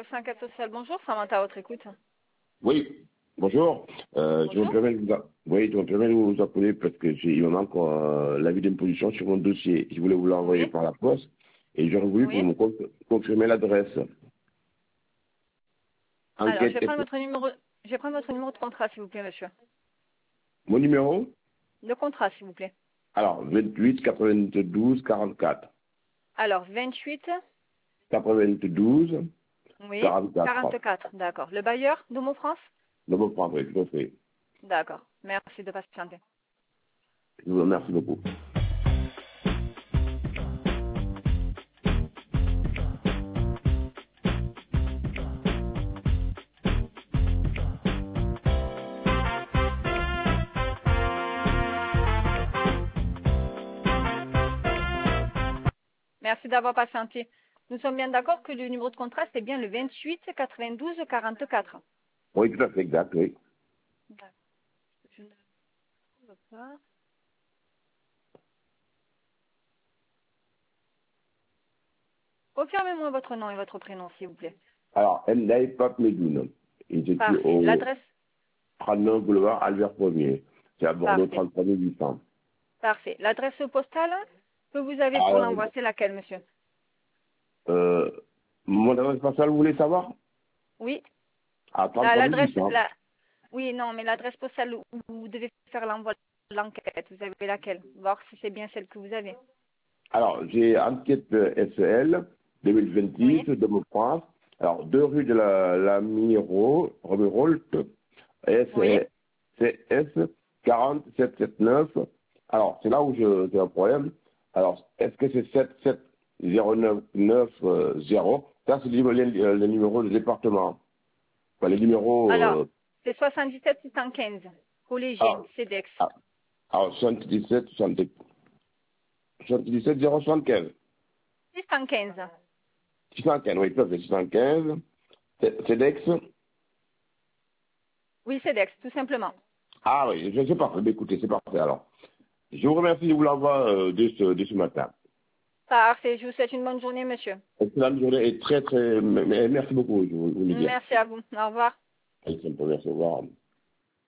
service enquête sociale, bonjour, Samantha à votre écoute. Oui, bonjour. Je me Bonjour. permets de je me permets de vous appeler parce que il me manque l'avis d'imposition sur mon dossier. Je voulais vous l'envoyer Oui, par la poste et j'aurais voulu que vous oui. me confirmez l'adresse. Alors, Enquête. je vais prendre votre numéro de contrat, s'il vous plaît, monsieur. Mon numéro? Le contrat, s'il vous plaît. Alors, 28 92 44. Alors, 28, 92 oui, 44. 44, d'accord. Le bailleur, Domo France? Je vous prendrai, tout à fait. D'accord. Merci de patienter. Je vous remercie beaucoup. Merci d'avoir patienté. Nous sommes bien d'accord que le numéro de contrat, c'est bien le 28 92 44. Oui, tout à fait, exact, oui. D'accord. Je ne trouve pas. Confirmez-moi votre nom et votre prénom, s'il vous plaît. Alors, Mdaï Pape Medoun. Et je suis Parfait. au L'adresse? 39 boulevard Albert Ier. C'est à Bordeaux, Parfait. 33 800. Parfait. L'adresse postale que vous avez pour Ah, l'envoi, c'est laquelle, monsieur? euh, mon adresse postale, vous voulez savoir? Oui. À 33 800. Oui, non, mais l'adresse postale où vous devez faire l'envoi de l'enquête, vous avez laquelle? Voir si c'est bien celle que vous avez. Alors, j'ai enquête SEL 2026 Oui. de mon France. Alors, 2 rue de la Mirolt, Oui. CS 4779. Alors, c'est là où j'ai un problème. Alors, est-ce que c'est 77099 Ça, c'est le numéro de département. Enfin, les numéros... Alors, c'est 77 615. Collégien, alors, CEDEX. alors, 77, 77 075. 615. 615, oui, ça c'est 615. CEDEX. Oui, CEDEX, tout simplement. Ah oui, c'est parfait. Mais écoutez, c'est parfait alors. Je vous remercie, je vous l'envoie dès ce matin. Parfait. Je vous souhaite une bonne journée, monsieur. Excellente journée et très, très... Merci beaucoup, je vous le dis. Merci à vous. Au revoir. Excellent, merci, au revoir.